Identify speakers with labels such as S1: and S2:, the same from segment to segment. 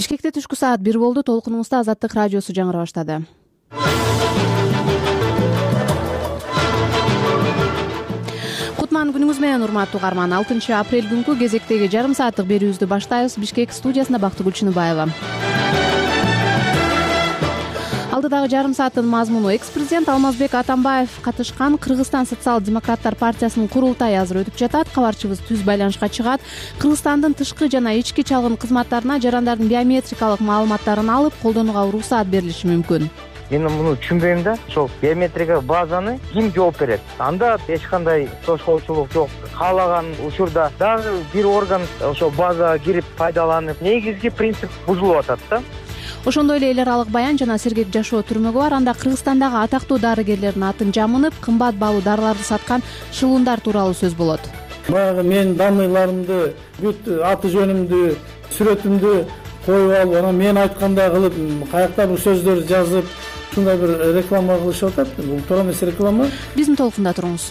S1: Бишкекте түшкү саат 1 болду. Толкунуңузда Азаттык радиосу жаңыра баштады. Кутман күнүңүз менен урматтуу угарман. 6 апрель күнкү кезектеги жарым сааттык берүүбүздү баштайбыз. Бишкек студиясында Бактыгүл Чыныбаева. Алдыдагы жарым сааттын мазмуну: экс-президент Алмазбек Атамбаев катышкан Кыргызстан социал-демократтар партиясынын курултайы азыр өтүп жатат. Кабарчыбыз түз байланышка чыгат. Кыргызстандын тышкы жана ички чалгын кызматтарына жарандардын биометрикалык маалыматтарын алып колдонууга уруксаат берилиши мүмкүн.
S2: Мен муну түшүнбөйм да. Ошол биометрика базаны ким жооп берет? Анда эч кандай тошкоочулук жок. Каалаган учурда дагы бир орган ошол базага кирип пайдаланып, негизги принцип бузулуп атат да.
S1: Ошондой эле эл аралык баян жана сергек жашоо түрмөгү бар. Анда Кыргызстандагы атактуу дарыгерлердин атын жамынып, кымбат баалуу дарыларды саткан шылуундар тууралуу сөз болот.
S3: Баягы менин данныйларымды, бүт аты жөнүмдү, сүрөтүмдү коюп алып, анан мен айткандай кылып, каякта бул сөздөрдү жазып, ушундай бир реклама кылышып атат. Бул туура эмес реклама.
S1: Биздин толкунда туруңуз.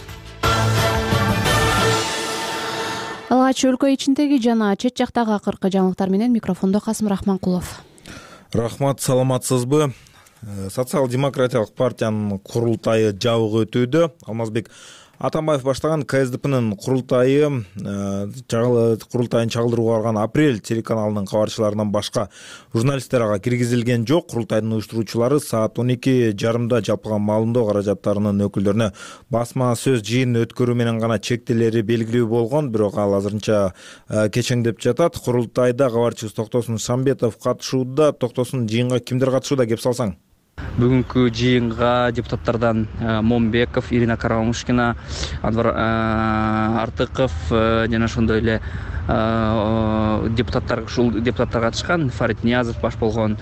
S1: Алгач өлкө ичиндеги жана чет жактагы акыркы жаңылыктар менен микрофондо Касым Рахманкулов.
S4: Рахмат, саламатсызбы? Социал-демократиялык партиянын курултайы жабык өтүүдө. Алмазбек Атамбаев баштаган КСДПнын курултайын чагылдырууга барган Апрель телеканалынын кабарчыларынан башка журналисттер ага киргизилген жок. Курултайдын уюштуруучулары саат 12:30 жалпыга маалымдоо каражаттарынын өкүлдөрүнө басма сөз жыйын өткөрүү менен гана чектелери белгилүү болгон, бирок ал азырынча кечеңдеп жатат. Курултайда кабарчыбыз Токтосун Шамбетов катышууда. Токтосун, жыйынга кимдер катышууда, кеп салсаң?
S5: Бүгүнкү жыйынга депутаттардан Момбеков, Ирина Карамушкина, Анвар Артыков жана ошондой эле депутаттар катышкан. Фарид Ниязов баш болгон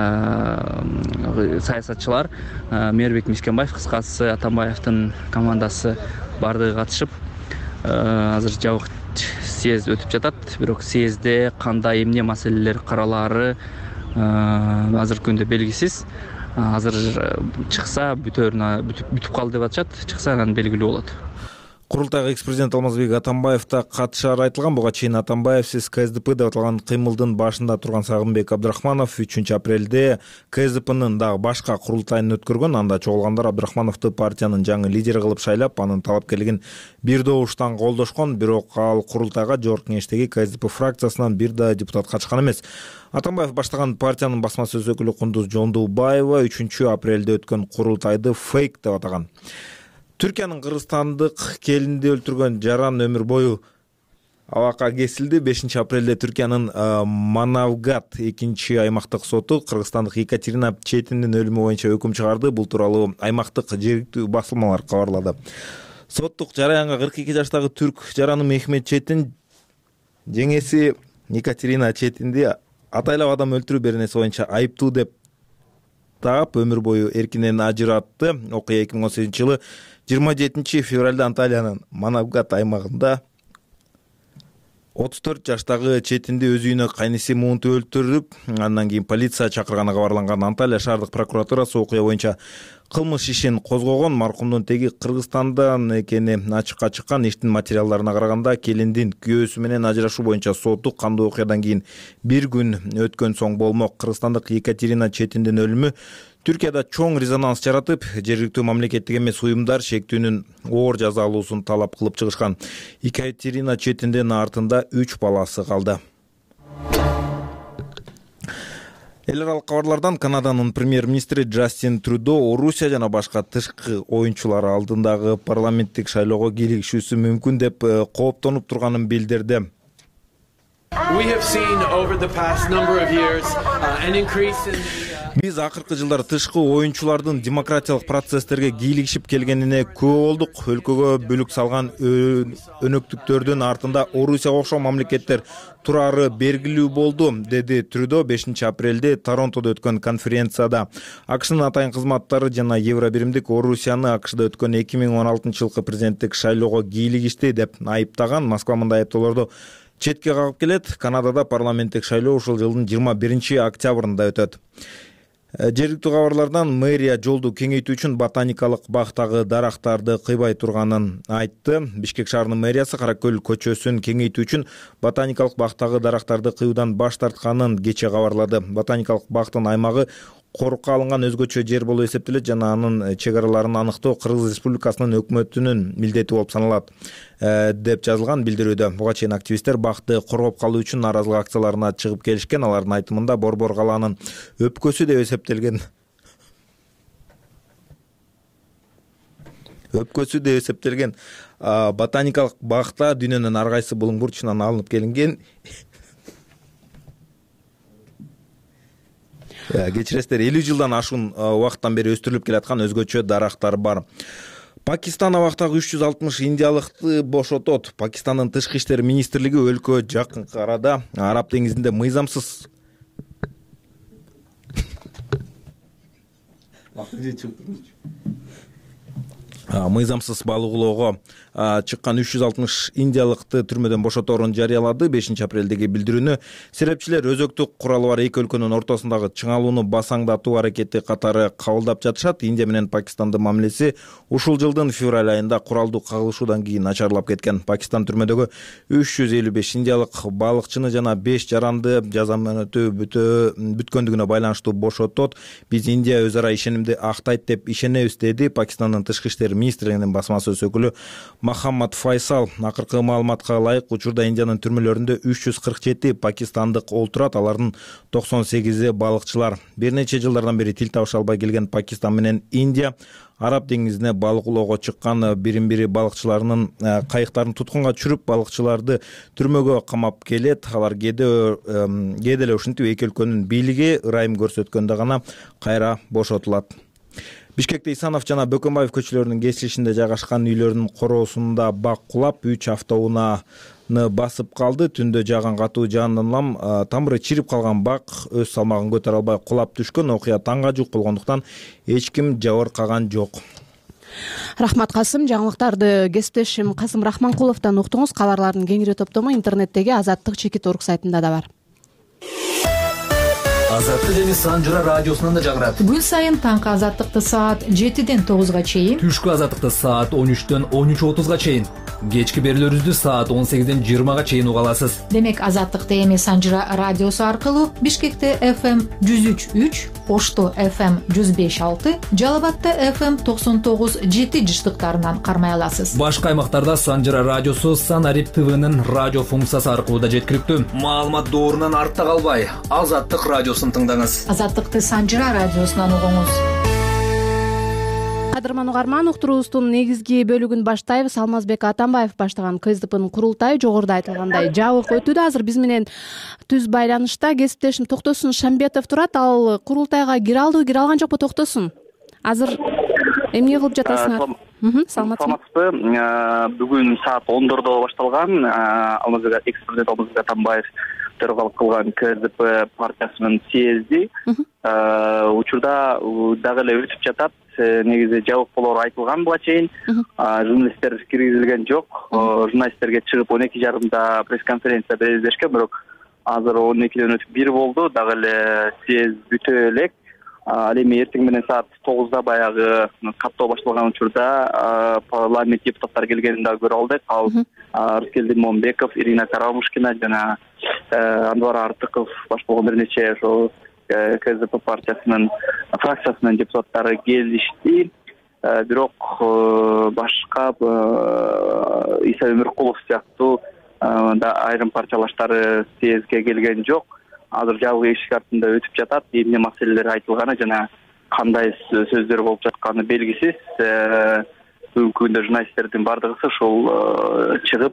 S5: саясатчылар, Мээрбек Мискенбаев, кыскасы Атамбаевдин командасы баардыгы катышып, азыр жабык съезд өтүп жатат. Бирок съездде кандай эмне маселелер каралаары азыркы күндө белгисиз. Азыр чыкса бүтүп калды деп атышат. Чыкса анан белгилүү болот.
S4: Курултайга экс-президент Алмазбек Атамбаев да катышары айтылган. Буга чейин Атамбаевсиз КСДП деп аталган кыймылдын башында турган Сагынбек Абдрахманов 3 апрелде КСДПнын дагы башка курултайын өткөргөн. Анда чогулгандар Абдрахмановду партиянын жаңы лидери кылып шайлап, анын талапкерлигин бир добуштан колдошкон. Бирок ал курултайга жогорку кеңештеги КСДП фракциясынан бир да депутат катышкан эмес. Атамбаев баштаган партиянын басма сөз өкүлү Кундуз Жондубаева 3 апрелде өткөн курултайды фейк деп атаган. Түркиянын кыргызстандык келинди өлтүргөн жаран өмүр бою абакка кесилди. 5 апрелде Түркиянын Манавгат 2-аймактык соту кыргызстандык Екатерина Четиндин өлүмү боюнча өкүм чыгарды. Бул тууралуу аймактык жергиликтүү басылмалар кабарлады. Соттук жараянга 42 жаштагы түрк жараны Мехмет Четин жеңеси Екатерина Четинди атайлап адам өлтүрүү беренеси боюнча айыптуу деп таап өмүр бою эркинен ажыратты. Окуя 2018-жылы 27 февралда Анталиянын Манавгат аймагында 34 жаштагы Четинди өз үйүнө кайниси муунтуп өлтүрүп, андан кийин полиция чакырганы кабарланган. Анталия шаардык прокуратурасы окуя боюнча кылмыш ишин козгогон. Маркумдун теги Кыргызстандан экени ачыкка чыккан. Иштин материалдарына караганда келиндин күйөөсү менен ажырашуу боюнча соту кандуу окуядан кийин бир күн өткөн соң болмок. Кыргызстандык Екатерина Четиндин өлүмү Түркияда чоң резонанс жаратып, жергиликтүү мамлекеттик эмес уюмдар шектүүнүн оор жазалуусун талап кылып чыгышкан. Екатерина Четиндин артында 3 баласы калды. Эл аралык кабарлардан Канаданын премьер-министри Джастин Трюдо Орусия жана башка тышкы оюнчулар алдындагы парламенттик шайлоого кийлигишүүсү мүмкүн деп кооптонуп турганын билдирди. Биз акыркы жылдары тышкы оюнчулардын демократиялык процесстерге кийлигишип келгенине күбө болдук. Өлкөгө бүлүк салган өнөктүктөрдүн артында Орусияга окшогон мамлекеттер турары белгилүү болду, деди Трюдо 5 апрелде Торонтодо өткөн конференцияда. АКШнын атайын кызматтары жана Евробиримдик Орусияны АКШда өткөн 2016-жылкы президенттик шайлоого кийлигишти деп айыптаган. Москва мындай айыптоолорду четке кагып келет. Канадада парламенттик шайлоо ушул жылдын 21 октябрында өтөт. Жергиликтүү кабарлардан мэрия жолду кеңейтүү үчүн ботаникалык бактагы дарактарды кыйбай турганын айтты. Бишкек шаарынын мэриясы Кара Көл көчөсүн кеңейтүү үчүн ботаникалык бактагы дарактарды кыюудан баш тартканын кечээ кабарлады. Ботаникалык бактын аймагы корукка алынган өзгөчө жер болуп эсептелет жана анын чек араларын аныктоо Кыргыз Республикасынын өкмөтүнүн милдети болуп саналат, деп жазылган билдирүүдө. Буга чейин активисттер бакты коргоп калуу үчүн нааразылык акцияларына чыгып келишкен. Алардын айтымында Борбор калаанын өпкөсү деп эсептелген ботаникалык бакта дүйнөнүн ар кайсы булуң бурчунан алынып келинген кечиресиздер 50 жылдан ашуун убакыттан бери өстүрүлүп келаткан өзгөчө дарактар бар. Пакистан абактагы 360 индиялыкты бошотот. Пакистандын тышкы иштер министрлиги өлкө жакынкы арада Араб деңизинде мыйзамсыз балыгылоого чыккан 360 индиялыкты түрмөдөн бошоторун жарыялады. 5 апрелдеги билдирүүнү серепчилер өзөктүк куралы бар эки өлкөнүн ортосундагы чыңалууну басаңдатуу аракети катары кабылдап жатышат. Индия менен Пакистандын мамилеси ушул жылдын февраль айында куралдуу кагылышуудан кийин начарлап кеткен. Пакистан түрмөдөгү 355 индиялык балыкчыны жана 5 жаранды жаза мөөнөтү бүткөндүгүнө байланыштуу бошотот. Биз Индия өз ара ишенимди актайт деп ишенебиз, деди Пакистандын тышкы иштер министрлигинин басма сөз өкүлү Мохаммад Файсал. Акыркы маалыматка ылайык, учурда Индиянын түрмөлөрүндө 347 пакистандык олтурат, алардын 98 балыкчылар. Бир нече жылдардан бери тил табыша албай келген Пакистан менен Индия Араб деңизине балыгылоого чыккан бирин-бири балыкчыларынын кайыктарын туткунга түшүрүп, балыкчыларды түрмөгө камап келет. Алар кээде эле ушинтип эки өлкөнүн бийлиги ырайым көрсөткөндө гана кайра бошотулат. Бишкекте Исанов жана Бөкөнбаев көчөлөрүнүн кесилишинде жайгашкан үйлөрдүн короосунда бак кулап, 3 автоунааны басып калды. Түндө жааган катуу жаандан улам тамыры чирип калган бак өз салмагын көтөрө албай кулап түшкөн. Окуя таңга жуук болгондуктан эч ким жабыркаган жок.
S1: Рахмат Касым. Жаңылыктарды кесиптешим Касым Рахманкуловдон уктуңуз. Кабарлардын кеңири топтому интернеттеги Азаттык.чекит.орг сайтында да бар.
S6: Азаттык эми Санжыра радиосунан да жагырат.
S7: Күн сайын таңкы Азаттыкты саат 7ден 9га чейин,
S6: түшкү Азаттыкты саат 13дөн 13:30га чейин, кечки берүүлөрүбүздү саат 18ден 20га чейин уга аласыз.
S7: Демек Азаттыкты эми Санжыра радиосу аркылуу Бишкекте FM 103.3, Ошто FM 105.6, Жалал Абадта FM 99.7 жыштыктарынан кармай аласыз.
S6: Башка аймактарда Санжыра радиосу Санарип ТВнын радио функциясы аркылуу да жеткиликтүү. Маалымат доорунан артта калбай, Азаттык радиосун тыңдаңыз.
S7: Азаттыкты Санжыра радиосунан угуңуз.
S1: Кадырман угарман, уктуруубуздун негизги бөлүгүн баштайбыз. Алмазбек Атамбаев баштаган КСДПнын курултайы жогоруда айтылгандай жабык өтүүдө. Азыр биз менен түз байланышта кесиптешим Токтосун Шамбетов турат. Ал курултайга кире алдыбы, кире алган жокпу Токтосун? Азыр эмне кылып жатасыңар?
S8: Саламатсызбы? Бүгүн саат 10:00 башталган экс-президент Алмазбек Атамбаев төрөгалык кылган КСДП партиясынын съезди учурда дагы эле өтүп жатат. Негизи жабык болоору айтылган буга чейин. Журналисттер киргизилген жок. Журналисттерге чыгып 12:30 пресс-конференция беришкен, бирок азыр 12ден өтүп 1 болду. Дагы эле съезд бүтө элек. Ал эми эртең менен саат 9да баягы каттоо башталган учурда парламент депутаттары келгенин дагы көрүп алдык. Ал Рыскелдин Момбеков, Ирина Карамушкина жана Анвар Артыков баш болгон бир нече ошол КСДП партиясынын фракциясынын депутаттары келишти. Бирок башка Иса Өмүркулов сыяктуу да айрым партиялаштары съездге келген жок. Азыр жабык эшик артында өтүп жатат. Эмне маселелер айтылганы жана кандай сөздөр болуп жатканы белгисиз. Бүгүнкү күндө журналисттердин бардыгы ушул чыгып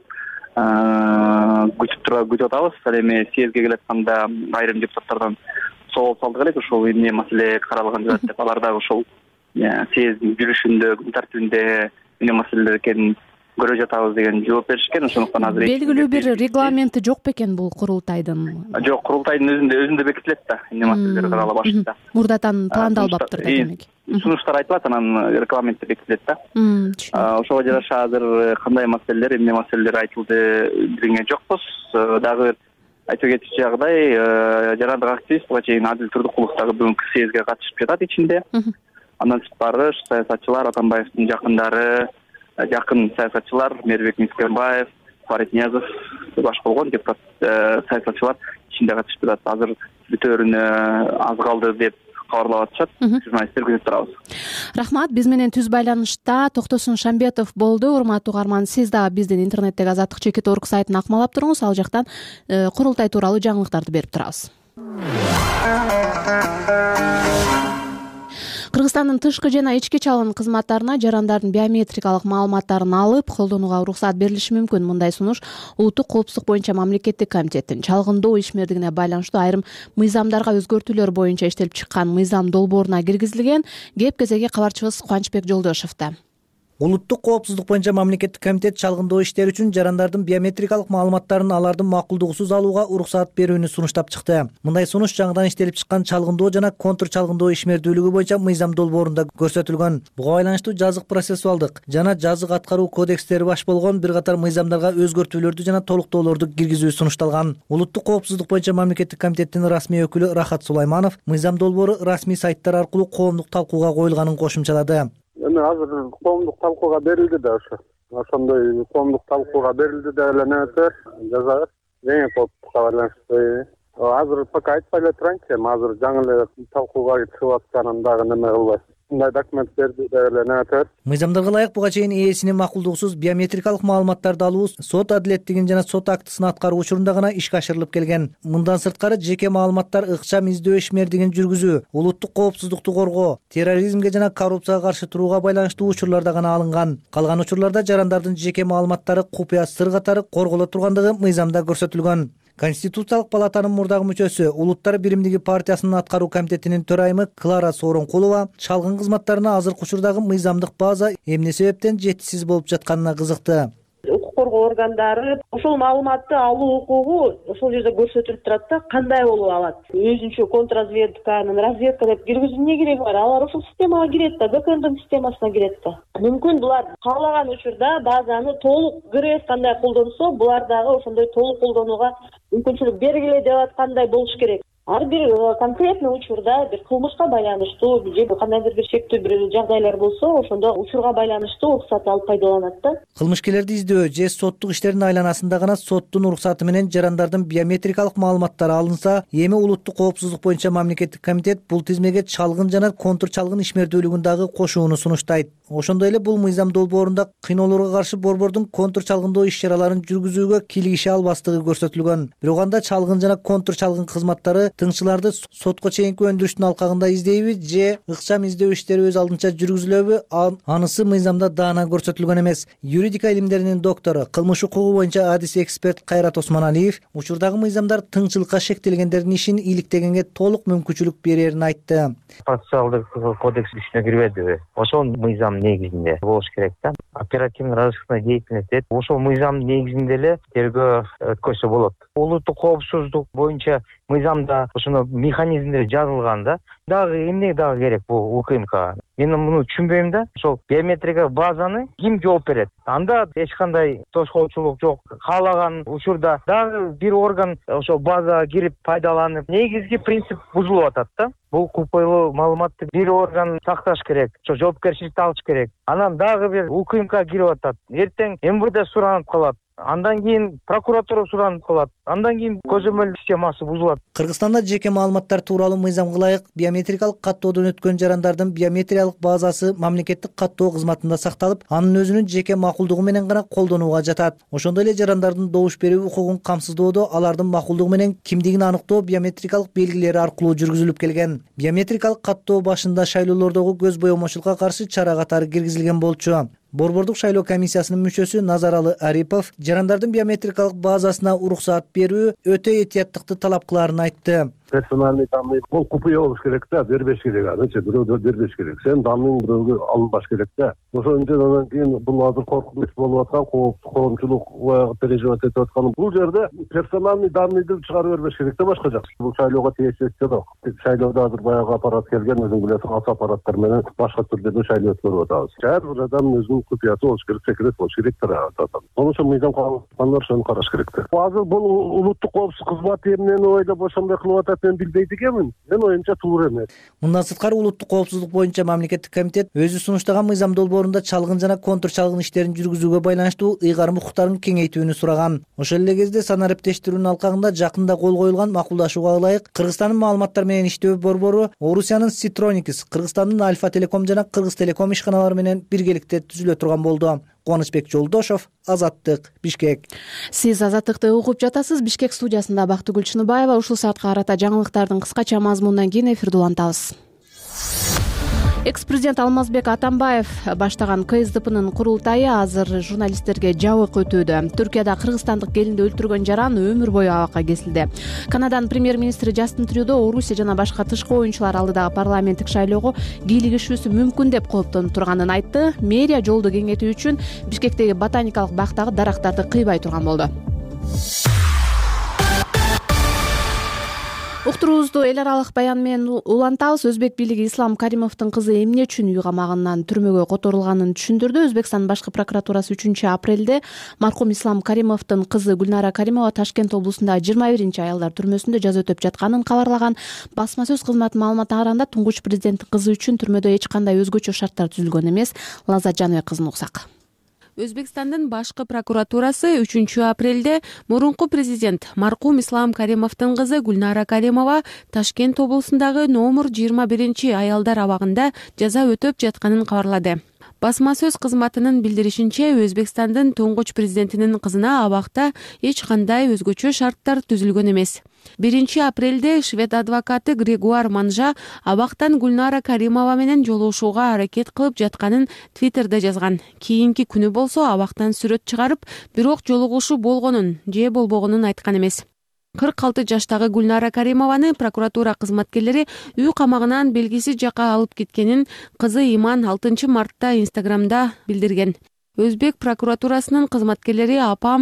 S8: күтүп атабыз. Ал эми съездге келатканда айрым депутаттардан соол салдык элек, ошол эмне маселе каралган деп, алар дагы ошол съездин жүрүшүндө, күн тартибинде эмне маселелер экенин көрө жатабыз деген жооп беришкен. Ошондуктан азыр
S1: белгилүү бир регламенти жок бекен бул курултайдын?
S8: Жок, курултайдын өзүндө бекитилет да, эмне маселелер карала башында.
S1: Мурдатан пландалбаптыр да демек.
S8: Сунуштар айтылат, анан регламентте бекитилет да. Ошого жараша азыр кандай маселелер, эмне маселелер айтылды билген жокпуз. Дагы айта кетчү жагдай, жарандык активист буга чейин Адил Турдукуловдагы бүгүнкү съездге катышып жатат ичинде. Андан сырткары саясатчылар, Атамбаевдин жакындары, жакын саясатчылар Мээрбек Мискенбаев, Фарид Ниязов баш болгон депутат саясатчылар ичинде катышып жатат. Азыр бүтөөрүнө аз калды деп кабарлап атышат. Журналисттер күзөтүп турабыз.
S1: Рахмат. Биз менен түз байланышта Токтосун Шамбетов болду. Урматтуу угарман, сиз дагы биздин интернеттеги Азаттык.org сайтын акмалап туруңуз. Ал жактан курултай тууралуу жаңылыктарды берип турабыз. Кыргызстандын тышкы жана ички чалгын кызматтарына жарандардын биометрикалык маалыматтарын алып колдонууга уруксат берилиши мүмкүн. Мындай сунуш Улуттук коопсуздук боюнча мамлекеттик комитеттин чалгындоо ишмердигине байланыштуу айрым мыйзамдарга өзгөртүүлөр боюнча иштелип чыккан мыйзам долбооруна киргизилген. Кеп кезеги кабарчыбыз Кубанычбек Жолдошевда.
S9: Улуттук коопсуздук боюнча мамлекеттик комитет чалгындоо иштери үчүн жарандардын биометрикалык маалыматтарын алардын макулдугусуз алууга уруксаат берүүнү сунуштап чыкты. Мындай сунуш жаңыдан иштелип чыккан чалгындоо жана контур чалгындоо ишмердүүлүгү боюнча мыйзам долбоорунда көрсөтүлгөн. Буга байланыштуу жазык процессуалдык жана жазык аткаруу кодекстери баш болгон бир катар мыйзамдарга өзгөртүүлөрдү жана толуктоолорду киргизүү сунушталган. Улуттук коопсуздук боюнча мамлекеттик комитеттин расмий өкүлү Рахат Сулайманов мыйзам долбоору расмий сайттар аркылуу коомдук талкууга коюлганын кошумчалады.
S10: Эми азыр коомдук талкууга берилди да ошондой коомдук талкууга берилди деп эле нөтөр жазабыз. Эң коопсуздукка байланыштуу. Азыр пока айтпай эле турайынчы, азыр жаңы эле талкууга чыгып атканын дагы неме кылбайт. Мындай документ берди деп эле нөтөр.
S9: Мыйзамдарга ылайык буга чейин ээсинин макулдугусуз биометрикалык маалыматтарды алуу сот адилеттигин жана сот актысын аткаруу учурунда гана ишке ашырылып келген. Мындан сырткары жеке маалыматтар ыкчам издөө ишмердигин жүргүзүү, улуттук коопсуздукту коргоо, терроризмге жана коррупцияга каршы турууга байланыштуу учурларда гана алынган. Калган учурларда жарандардын жеке маалыматтары купуя сыр катары корголо тургандыгы мыйзамда көрсөтүлгөн. Конституциялык палатанын мурдагы мүчөсү, Улуттар биримдиги партиясынын аткаруу комитетинин төрайымы Клара Сооронкулова чалгын кызматтарына азыркы учурдагы мыйзамдык база эмне себептен жетишсиз болуп жатканына кызыкты.
S11: Укук коргоо органдары ошол маалыматты алуу укугу ошол жерде көрсөтүлүп турат да, кандай болуп алат. Өзүнчө контрразведканын разведка деп киргизүү эмне кереги бар? Алар ошол системага кирет да, БКМдин системасына кирет да. Мүмкүн булар каалаган учурда базаны толук ГРС кандай колдонсо, булар дагы ошондой толук колдонууга мүмкүнчүлүк бергиле деп аткандай болуш керек. Ар бир конкретный учурда бир кылмышка байланыштуу же кандайдыр бир шектүү бир жагдайлар болсо, ошондо учурга байланыштуу уруксат алып пайдаланат да.
S9: Кылмышкерлерди издөө же соттук иштердин айланасында гана соттун уруксаты менен жарандардын биометрикалык маалыматтары алынса, эми Улуттук коопсуздук боюнча мамлекеттик комитет бул тизмеге чалгын жана контур чалгын ишмердүүлүгүн дагы кошууну сунуштайт. Ошондой эле бул мыйзам долбоорунда кыйноолорго каршы борбордун контур чалгындоо иш-чараларын жүргүзүүгө кийлигише албастыгы көрсөтүлгөн. Бирок анда чалгын жана контур чалгын кызматтары тыңчыларды сотко чейинки өндүрүштүн алкагында издейби же ыкчам издөө иштери өз алдынча жүргүзүлөбү, анысы мыйзамда даана көрсөтүлгөн эмес. Юридика илимдеринин доктору, кылмыш укугу боюнча адис эксперт Кайрат Осмоналиев учурдагы мыйзамдар тыңчылыкка шектелгендердин ишин иликтегенге толук мүмкүнчүлүк берерин айтты.
S2: Процессуалдык кодекс күчүнө кирбедиби? Ошол мыйзам негизинде болуш керек да. Оперативно-розыскная деятельность деп ошол мыйзам негизинде эле тергөө өткөрсө болот. Улуттук коопсуздук боюнча мыйзамда ошоно механизмдер жазылган да. Дагы эмне дагы керек бул УКМК? Мен муну түшүнбөйм да. Ошол биометрика базаны ким жооп берет? Анда эч кандай тошкоочулук жок. Каалаган учурда дагы бир орган ошол базага кирип пайдаланып, негизги принцип бузулуп атат да. Бул купуйлуу маалыматты бир орган сакташ керек, ошо жоопкерчиликти алыш керек. Анан дагы бир УКМК кирип атат. Эртең МВД суранып калат. Андан кийин прокуратура суранып калат. Андан кийин көзөмөл системасы бузулат.
S9: Кыргызстанда жеке маалыматтар тууралуу мыйзамга ылайык биометрикалык каттоодон өткөн жарандардын биометриялык базасы мамлекеттик каттоо кызматында сакталып, анын өзүнүн жеке макулдугу менен гана колдонууга жатат. Ошондой эле жарандардын добуш берүү укугун камсыздоодо алардын макулдугу менен кимдигин аныктоо биометрикалык белгилери аркылуу жүргүзүлүп келген. Биометрикалык каттоо башында шайлоолордогу көз боемочулукка каршы чара катары киргизилген болчу. Борбордук шайлоо комиссиясынын мүчөсү Назаралы Арипов жарандардын биометрикалык базасына уруксаат берүү өтө этияттыкты талап кылаарын айтты.
S10: персональный данный бул купуя болуш керек да, бербеш керек анычы, бирөөгө бербеш керек. Сен данныйың бирөөгө алынбаш керек да. Ошон үчүн анан кийин бул азыр коркунуч болуп аткан, коомчулук баягы переживать этип аткан бул жерде персональный данныйды чыгарып бербеш керек да башка жак. Бул шайлоого тиешеси жок. Шайлоодо азыр баягы аппарат келген, өзүң билесиң, ата аппараттар менен башка түрдө шайлоо өткөрүп атабыз. Ар бир адам өзүнүн купуясы болуш керек, секрет болуш керек да. Ошон үчүн мыйзам калгандар ошону караш керек да. Азыр бул улуттук коопсуздук кызматы эмнени ойлоп ошондой кылып атат, мен билбейт экенмин. Мен оюмча туура эмес.
S9: Мындан сырткары улуттук коопсуздук боюнча мамлекеттик комитет өзү сунуштаган мыйзам долбоорунда чалгын жана контур чалгын иштерин жүргүзүүгө байланыштуу ыйгарым укуктарын кеңейтүүнү сураган. Ошол эле кезде санариптештирүүнүн алкагында жакында кол коюлган макулдашууга ылайык Кыргызстандын маалыматтар менен иштөө борбору Орусиянын Citronikis, Кыргызстандын Альфа Телеком жана Кыргыз Телеком ишканалары менен биргеликте түзүлө турган болду. Кубанычбек Жолдошов, Азаттык, Бишкек.
S1: Сиз Азаттыкты угуп жатасыз. Бишкек студиясында Бактыгүл Чыныбаева. Ушул саатка карата жаңылыктардын кыскача мазмунунан кийин эфирди улантабыз. Экс-президент Алмазбек Атамбаев баштаган КСДПнын курултайы азыр журналисттерге жабык өтүүдө. Түркияда кыргызстандык келинди өлтүргөн жаран өмүр бою абакка кесилди. Канаданын премьер-министри Джастин Трюдо Орусия жана башка тышкы оюнчулар алдыдагы парламенттик шайлоого кийлигишүүсү мүмкүн деп кооптонуп турганын айтты. Мэрия жолду кеңейтүү үчүн Бишкектеги ботаникалык бактагы дарактарды кыйбай турган болду. Уктуруубузду эл аралык баян менен улантабыз. Өзбек бийлиги Ислам Каримовдун кызы эмне үчүн үй камагынан түрмөгө которулганын түшүндүрдү. Өзбекстандын башкы прокуратурасы 3-апрелде маркум Ислам Каримовдун кызы Гүлнара Каримова Ташкент облусундагы 21-аялдар түрмөсүндө жаза өтөп жатканын кабарлаган. Басма сөз кызматынын маалыматына караганда туңгуч президенттин кызы үчүн түрмөдө эч кандай өзгөчө шарттар түзүлгөн эмес. Лаззат Жаныбек кызын уксак. Өзбекстандын башкы прокуратурасы 3-апрелде мурунку президент маркум Ислам Каримовдун кызы Гүлнара Каримова Ташкент облусундагы номер 21-аялдар абагында жаза өтөп жатканын кабарлады. Басма сөз кызматынын билдиришинче, Өзбекстандын туңгуч президентинин кызына абакта эч кандай өзгөчө шарттар түзүлгөн эмес. 1-апрелде швед адвокаты Грегуар Манжа абактан Гүлнара Каримова менен жолугушууга аракет кылып жатканын Твиттерде жазган. Кийинки күнү болсо абактан сүрөт чыгарып, бирок жолугушуу болгонун же болбогонун айткан эмес. 46 жаштагы Гүлнара Каримованы прокуратура кызматкерлери үй камагынан белгисиз жакка алып кеткенин кызы Иман 6 мартта Инстаграмда билдирген. Өзбек прокуратурасынын кызматкерлери апам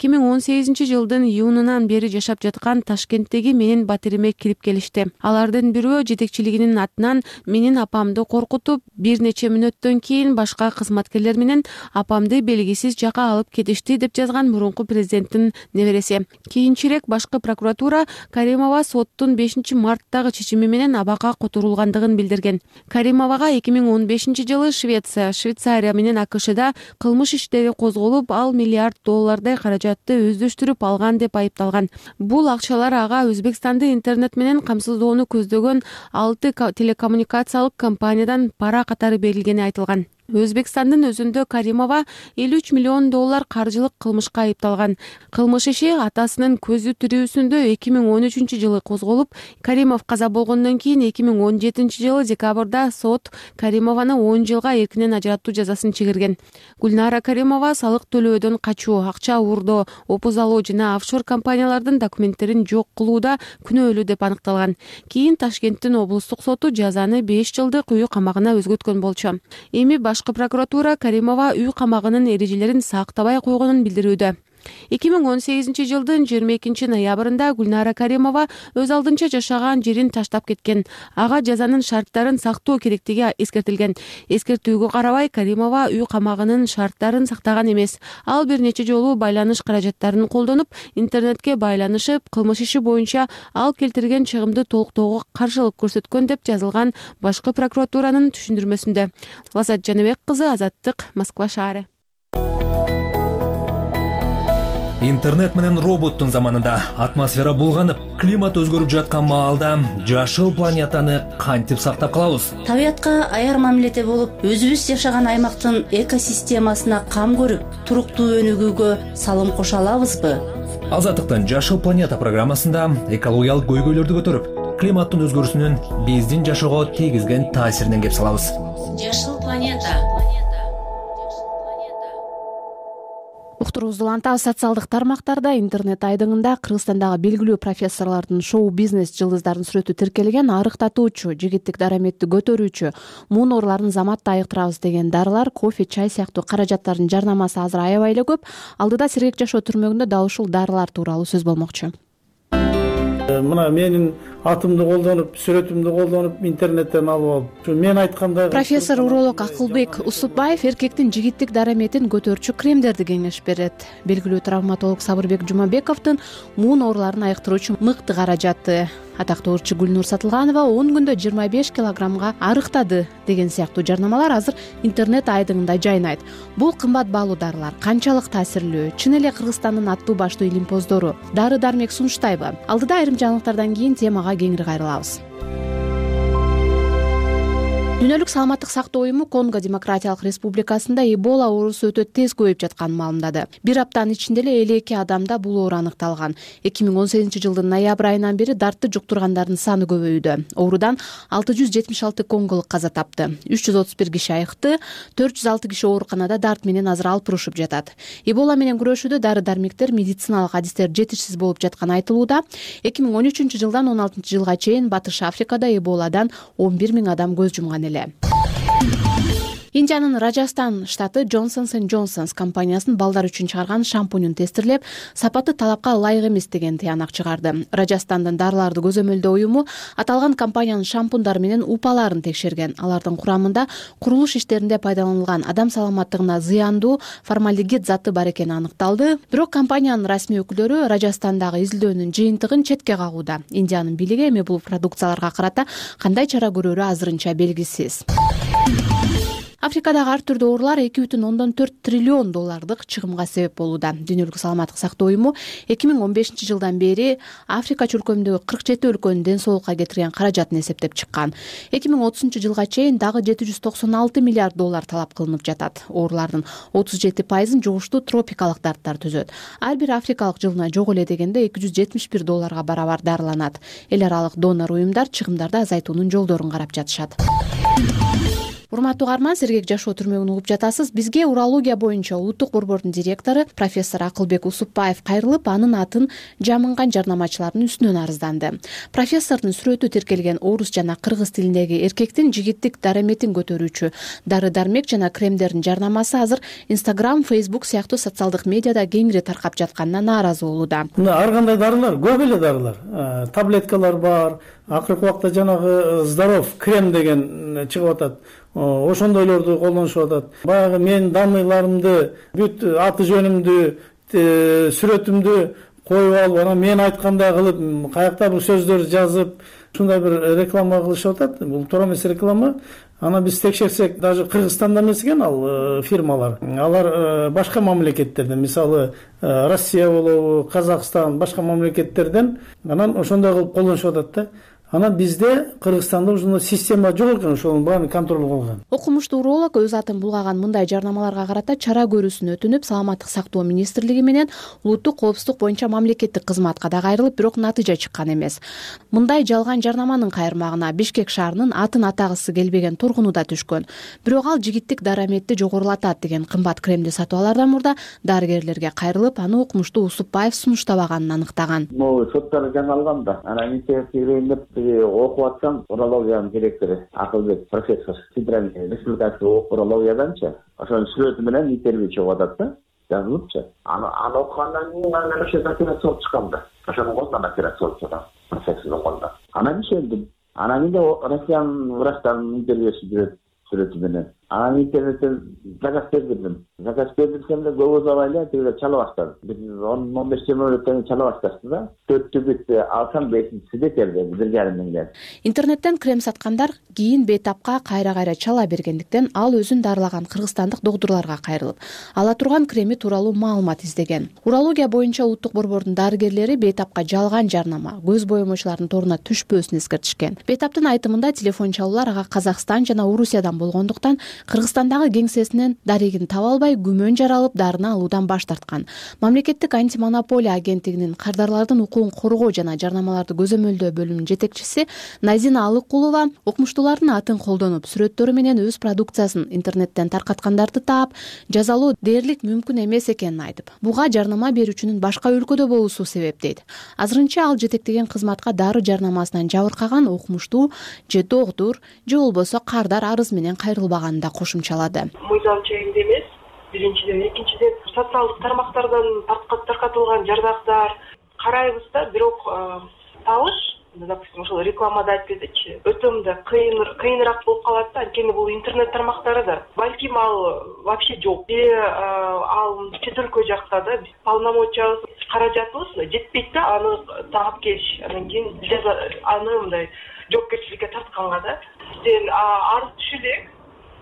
S1: 2018 жылдын июнунан бери жашап жаткан Ташкенттеги менин батириме кирип келишти. Алардын бирөө жетекчилигинин атынан менин апамды коркутуп, бир нече мүнөттөн кийин башка кызматкерлер менен апамды белгисиз жакка алып кетишти деп жазган мурунку президенттин небереси. Кийинчерээк башкы прокуратура Каримова соттун 5-марттагы чечими менен абакка которулгандыгын билдирген. Каримовага 2015 жылы Швейцария менен АКШда кылмыш иштери козголуп, ал $миллиард каражатты өздөштүрүп алган деп айыпталган. Бул акчалар ага Өзбекстанды интернет менен камсыздоону көздөгөн 6 телекоммуникациялык компаниядан пара катары берилгени айтылган. Өзбекстандын өзүндө Каримова $53 миллион каржылык кылмышка айыпталган. Кылмыш иши атасынын көзү тирүүсүндө 2013 жылы козголуп, Каримов каза болгондон кийин 2017 жылы декабрда сот Каримованы 10 жылга эркинен ажыратуу жазасын чыгарган. Гүлнара Каримова салык төлөөдөн качуу, акча уурдоо, опуз алуу жана офшор компаниялардын документтерин жок кылууда күнөөлүү деп аныкталган. Кийин Ташкенттин облустук соту жазаны 5 жылдык үй камагына өзгөрткөн болчу. Эми башкы прокуратура Каримова үй камагынын эрежелерин сактабай койгонун билдирүүдө. 2018 жылдын 22 ноябрында Гүлнара Каримова өз алдынча жашаган жерин таштап кеткен. Ага жазанын шарттарын сактоо керектиги эскертилген. Эскертүүгө карабай Каримова үй камагынын шарттарын сактаган эмес. Ал бир нече жолу байланыш каражаттарын колдонуп, интернетке байланышып, кылмыш иши боюнча ал келтирген чыгымды толуктоого каршылык көрсөткөн деп жазылган башкы прокуратуранын түшүндүрмөсүндө. Лаззат Жаныбек кызы, Азаттык, Москва шаары.
S6: Интернет менен роботтун заманында атмосфера булганып, климат өзгөрүп жаткан маалда жашыл планетаны кантип сактап калабыз?
S12: Табиятка аяр мамиледе болуп, өзүбүз жашаган аймактын экосистемасына кам көрүп, туруктуу өнүгүүгө салым кошо алабызбы?
S6: Азаттыктын Жашыл планета программасында экологиялык көйгөйлөрдү көтөрүп, климаттын өзгөрүүсүнүн биздин жашоого тийгизген таасиринен кеп салабыз.
S12: Жашыл планета.
S1: уктуруубузду улантабыз. Социалдык тармактарда интернет айдыңында Кыргызстандагы белгилүү профессорлордун, шоу-бизнес жылдыздардын сүрөтү тиркелген арыктатуучу, жигиттик дараметти көтөрүүчү, муун ооруларын заматта айыктырабыз деген дарылар, кофе, чай сыяктуу каражаттардын жарнамасы азыр аябай эле көп. Алдыда Сергек жашоо түрмөгүндө дал ушул дарылар тууралуу сөз болмокчу.
S3: Мына менин атымды колдонуп, сүрөтүмдү колдонуп, интернеттен алып алып, мен айтканда
S1: профессор уролог Акылбек Усупбаев эркектин жигиттик дараметин көтөрчү кремдерди кеңеш берет. Белгилүү травматолог Сабырбек Жумабековдун муун ооруларын айыктыруучу мыкты каражаты, атактуу ырчы Гүлнур Сатылганова 10 күндө 25 килограммга арыктады деген сыяктуу жарнамалар азыр интернет айдыңында жайнайт. Бул кымбат баалуу дарылар канчалык таасирлүү? Чын эле Кыргызстандын аттуу баштуу илимпоздору дары-дармек сунуштайбы? Алдыда айрым жаңылыктардан кийин темага кеңири кайрылабыз. Дүйнөлүк саламаттык сактоо уюму Конго Демократиялык Республикасында Эбола оорусу өтө тез көбөйүп жатканын маалымдады. Бир аптанын ичинде эле 52 адамда бул оору аныкталган. 2018-жылдын ноябрь айынан бери дартты жуктургандардын саны көбөйүүдө. Оорудан 676 конголук каза тапты. 331 киши айыкты, 406 киши ооруканада дарт менен азыр алпурушуп жатат. Эбола менен күрөшүүдө дары-дармектер, медициналык адистер жетишсиз болуп жатканы айтылууда. 2013-жылдан 16-жылга чейин Батыш Африкада Эболадан 11 000 адам көз жумган. Индиянын Раджастан штаты Johnson's & Johnson's компаниясынын балдар үчүн чыгарган шампунун тестирлеп, сапаты талапка ылайык эмес деген тыянак чыгарды. Раджастандын дарыларды көзөмөлдөө уюму аталган компаниянын шампундары менен упаларын текшерген. Алардын курамында курулуш иштеринде пайдаланылган адам саламаттыгына зыяндуу формальдегид заты бар экени аныкталды. Бирок компаниянын расмий өкүлдөрү Раджастандагы изилдөөнүн жыйынтыгын четке кагууда. Индиянын бийлиги эми бул продукцияларга карата кандай чара көрөрү азырынча белгисиз. Африкадагы ар түрдүү оорулар 2,4 триллион доллардык чыгымга себеп болууда. Дүйнөлүк саламаттык сактоо уюму 2015-жылдан бери Африка чөлкөмүндөгү 47 өлкөнүн ден соолукка кетирген каражатын эсептеп чыккан. 2030-жылга чейин дагы 796 миллиард доллар талап кылынып жатат. Оорулардын 37%-ын жугуштуу тропикалык дарттар түзөт. Ар бир африкалык жылына жок эле дегенде 271 долларга барабар дарыланат. Эл аралык донор уюмдар чыгымдарды азайтуунун жолдорун карап жатышат. Урматтуу угарман, Сергек жашоо түрмөгүн угуп жатасыз. Бизге урология боюнча улуттук борбордун директору профессор Акылбек Усупбаев кайрылып, анын атын жамынган жарнамачылардын үстүнөн арызданды. Профессордун сүрөтү тиркелген орус жана кыргыз тилиндеги эркектин жигиттик дараметин көтөрүүчү дары-дармек жана кремдердин жарнамасы азыр Instagram, Facebook сыяктуу социалдык медиада кеңири таркап жатканына нааразы болууда.
S3: Ар кандай дарылар, көп эле дарылар, таблеткалар бар, акыркы убакта жанагы здоров крем деген чыгып атат. Ошондойлорду колдонушуп атат. Баягы менин данныйларымды, бүт аты жөнүмдү, сүрөтүмдү коюп алып, анан мен айткандай кылып, каякта бул сөздөрдү жазып, ушундай бир реклама кылышып атат. Бул туура эмес реклама. Аны биз текшерсек, даже Кыргызстанда эмес экен ал фирмалар. Алар башка мамлекеттерден, мисалы Россия болобу, Казакстан, башка мамлекеттерден анан ошондой кылып колдонушуп атат да. Анан бизде Кыргызстанда ушундай система жок экен, ошонун баарын контроль кылган.
S1: Окумуштуу уролог өз атын булгаган мындай жарнамаларга карата чара көрүүсүн өтүнүп, Саламаттык сактоо министрлиги менен улуттук коопсуздук боюнча мамлекеттик кызматка да кайрылып, бирок натыйжа чыккан эмес. Мындай жалган жарнаманын кайырмагына Бишкек шаарынын атын атагысы келбеген тургуну да түшкөн. Бирок ал жигиттик дараметти жогорулатат деген кымбат кремди сатып алаардан мурда дарыгерлерге кайрылып, аны окумуштуу Усупбаев сунуштабаганын аныктаган.
S13: Могу соттор жаңалган да. Анан окуп атсам, урологиянын директору Акылбек профессор Центральный республикалык урологияданчы ошонун сүрөтү менен интервью чыгып атат да, жазылыпчы. Аны окугандан кийин анан ошо операция болуп чыккан да. Ошонун колунан операция болуп чыккан профессордун колунан. Анан ишендим. Анан кийин Россиянын врачтарынын интервьюсу жүрөт сүрөтү менен. Анан интернеттен заказ бердим. Заказ бердирсем да көп узабай эле тигилер чала баштады. 10-15 мүнөттөн чала башташты да. 4-түбүттү алсам 5-сиде келди, 1,5 миңден.
S1: Интернеттен крем саткандар кийин бейтапка кайра-кайра чала бергендиктен ал өзүн дарылаган кыргызстандык доктурларга кайрылып, ала турган креми тууралуу маалымат издеген. Урология боюнча улуттук борбордун дарыгерлери бейтапка жалган жарнама, көз боемочулардын торуна түшпөөсүн эскертишкен. Бейтаптын айтымында телефон чалуулар ага Казакстан жана Орусиядан болгондуктан Кыргызстандагы кеңсесинен дарегин таба албай күмөн жаралып дарыны алуудан баш тарткан. Мамлекеттик антимонополия агенттигинин кардарлардын укугун коргоо жана жарнамаларды көзөмөлдөө бөлүмүнүн жетекчиси Назина Алыкулова окумуштуулардын атын колдонуп, сүрөттөрү менен өз продукциясын интернеттен таркаткандарды таап, жазалоо дээрлик мүмкүн эмес экенин айтып, буга жарнама берүүчүнүн башка өлкөдө болуусу себеп дейт. Азырынча ал жетектеген кызматка дары жарнамасынан жабыркаган окумуштуу же доктур же болбосо кардар арыз менен кайрылбаганын да кошумчалады.
S11: Мыйзам чегинде эмес. Биринчиден, экинчиден социалдык тармактардан таркатылган жардактар карайбыз да, бирок табыш, допустим, ошол рекламада айтып кетечи, өтө мындай кыйыныраак болуп калат да, анткени бул интернет тармактары да. Балким ал вообще жок. Ал чет өлкө жакта да полномочиябыз, каражатыбыз жетпейт да, аны таап келиш, анан кийин аны мындай жоопкерчиликке тартканга да. Сен арыз түшө элек,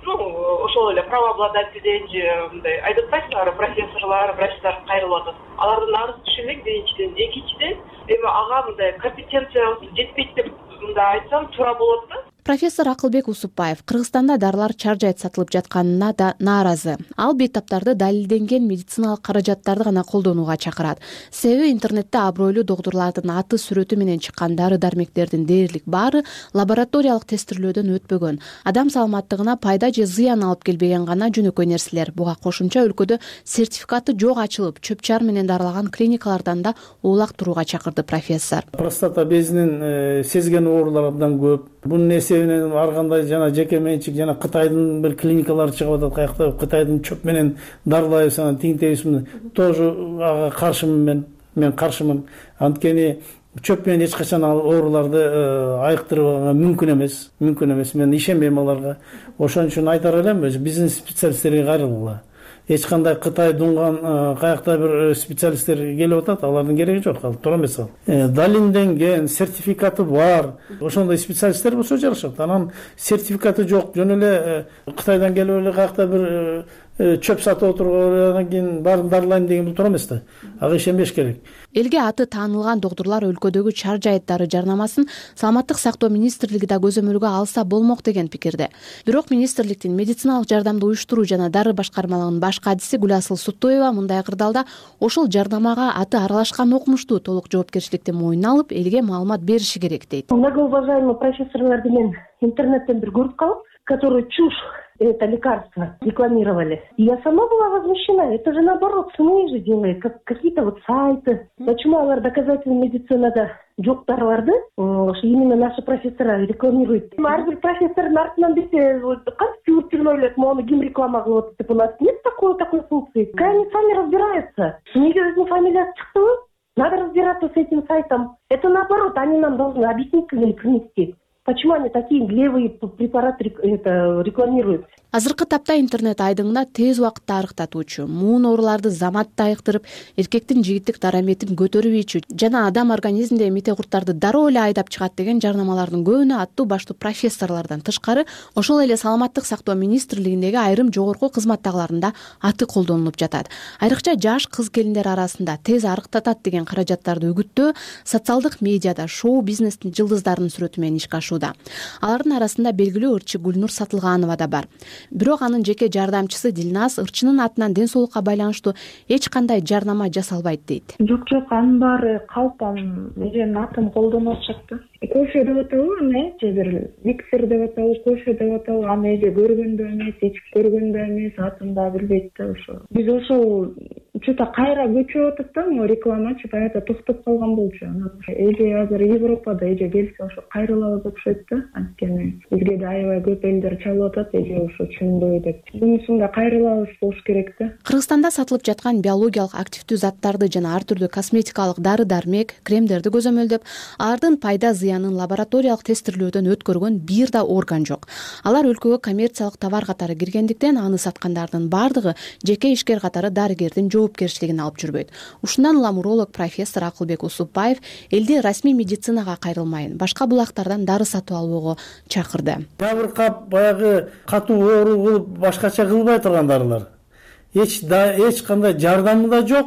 S11: ошол эле правообладательден же мындай айтып атпайсыңарбы, профессорлор, врачтар кайрылып атат. Алардан арыз түшө элек биринчиден, экинчиден эми ага мындай компетенциябыз жетпейт деп мындай айтсам туура болот да.
S1: Профессор Акылбек Усупбаев Кыргызстанда дарылар чаржайт сатылып жатканына да нааразы. Ал бейтаптарды далилденген медициналык каражаттарды гана колдонууга чакырат. Себеби интернетте абройлуу доктурлардын аты сүрөтү менен чыккан дары-дармектердин дээрлик баары лабораториялык тестирлөөдөн өтпөгөн. Адам саламаттыгына пайда же зыян алып келбеген гана жөнөкөй нерселер. Буга кошумча өлкөдө сертификаты жок ачылып, чөп-чаар менен дарылаган клиникалардан да улак турууга чакырды профессор.
S3: Простата безинин сезген оорулардан көп. Бунун эсебинен ар кандай жана жеке менчик жана Кытайдын бир клиникалары чыгып атат, каякта Кытайдын чөп менен дарылайбыз, анан тиңтебиз. Тоже ага каршымын мен каршымын. Анткени чөп менен эч качан ал ооруларды айыктырууга мүмкүн эмес. Мен ишенбейм аларга. Ошон үчүн айтар элем, биздин специалисттерге кайрылгыла. Эч кандай Кытай дунган каякта бир специалисттер келип атат, алардын кереги жок, ал туура эмес ал. Далилденген, сертификаты бар, ошондой специалисттер болсо жарашат. Анан сертификаты жок, жөн эле Кытайдан келип эле каякта бир чөп сатып отургандан кийин баарын дарылайм деген бул туура эмес да. Ага ишенбеш керек.
S1: Элге аты таанылган доктурлар өлкөдөгү чаржайт дары жарнамасын Саламаттык сактоо министрлиги да көзөмөлгө алса болмок деген пикирде. Бирок министрликтин медициналык жардамды уюштуруу жана дары башкармалыгынын баш кадиси Гүласыл Суттоева мындай кырдаалда ошол жарнамага аты аралашкан окумуштуу толук жоопкерчиликти мойнуна алып, элге маалымат бериши керек дейт.
S11: Многоуважаемый профессорлорду мен интернеттен бир көрүп калып, которые чушь это лекарство рекламировали. И я сама была возмущена. Это же наоборот, СМИ же делает, какие-то вот сайты. Почему алар доказательная медицинада жок дарларды именно наши профессора рекламируют? Ар бир профессордун артынан бирсе кантип жүртүрмөй элек, мону ким реклама кылып атат деп, у нас нет такой функции. Пускай они сами разбираются. Неге өзүнүн фамилиясы чыктыбы? Надо разбираться с этим сайтом. Это наоборот, они нам должны объяснить или принести. Почему они такие левые препараты рекламируют?
S1: Азыркы тапта интернет айдыңына тез убакытта арыктатуучу, муун ооруларды заматта айыктырып, эркектин жигиттик дараметин көтөрбөйчү жана адам организминдеги мите курттарды дароо эле айдап чыгат деген жарнамалардын көбүнө аттуу баштуу профессорлордон тышкары, ошол эле Саламаттык сактоо министрлигиндеги айрым жогорку кызматтагыларында аты колдонулуп жатат. Айрыкча жаш кыз-келиндер арасында тез арыктатат деген каражаттарды үгүттөө социалдык медиада шоу-бизнестин жылдыздарынын сүрөтү менен ишке ашууда. Алардын арасында белгилүү ырчы Гүлнур Сатылганова да бар. Бирок анын жеке жардамчысы Дилназ ырчынын атынан ден соолукка байланыштуу эч кандай жарнама жасалбайт дейт.
S14: Жок, анын баары калпам, менин атым колдонуп атышат да. Кофе деп атабы, же бир миксер деп атабы, кофе деп атабы, аны эже көргөндө эмес, ичип көргөндө эмес, атын да билбейт да ошо. Биз ошол чөтө кайра көчүп атат да, могу рекламачы баягы токтоп калган болчу. Эже азыр Европада эже келсе ошо кайрылабыз деп окшойт да, анткени бизге да аябай көп элдер чалып атат, эже ошо чындоо деп. Бунусунда кайрылабыз болуш керек да.
S1: Кыргызстанда сатылып жаткан биологиялык активдүү заттарды жана ар түрдүү косметикалык дары-дармек, кремдерди көзөмөлдөп, алардын пайда зыянын лабораториялык тестирлөөдөн өткөргөн бир да орган жок. Алар өлкөгө коммерциялык товар катары киргендиктен аны саткандардын бардыгы жеке ишкер катары дарыгердин жоопкерчилигин алып жүрбөйт. Ушундан улам уролог профессор Акылбек Усупбаев элди расмий медицинага кайрылмайын, башка булактардан дары сатып алууга чакырды.
S3: Жабыркап баягы катуу оору кылып башкача кылбай турган дарылар. Эч кандай жардамы да жок,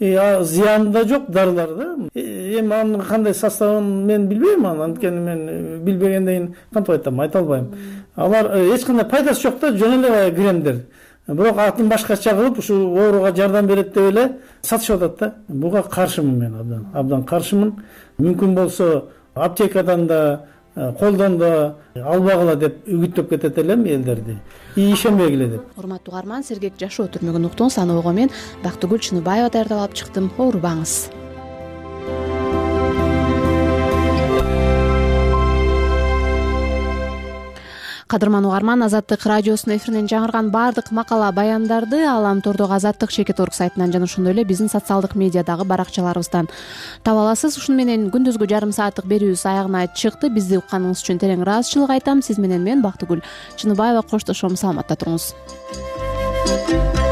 S3: зыяны да жок дарылар да. Эми анын кандай составын мен билбейм, анткени мен билбегенден кийин кантип айтам, айта албайм. Алар эч кандай пайдасы жок да, жөн эле кремдер. Бирок атын башкача кылып ушу ооруга жардам берет деп эле сатышып атат да. Буга каршымын мен, абдан каршымын. Мүмкүн болсо аптекадан да колдон да албагыла деп үгүттөп кетет элем элдерди. Ишенбегиле деп.
S1: Урматтуу угарман, Сергек жашоо түрмөгүн уктуңуз. Аны ойго мен Бактыгүл Чыныбаева даярдап алып чыктым. Оорубаңыз. Кадырман угарман, Азаттык радиосунун эфиринен жаңырган баардык макала баяндарды Алам Тордогу Азаттык Шекет.орг сайтынан жана ошондой эле биздин социалдык медиадагы баракчаларыбыздан таба аласыз. Ушуну менен күндүзгү жарым сааттык берүүбүз аягына чыкты. Бизди укканыңыз үчүн терең ыраазычылык айтам. Сиз менен мен Бактыгүл Чыныбаева коштошом. Саламатта туруңуз.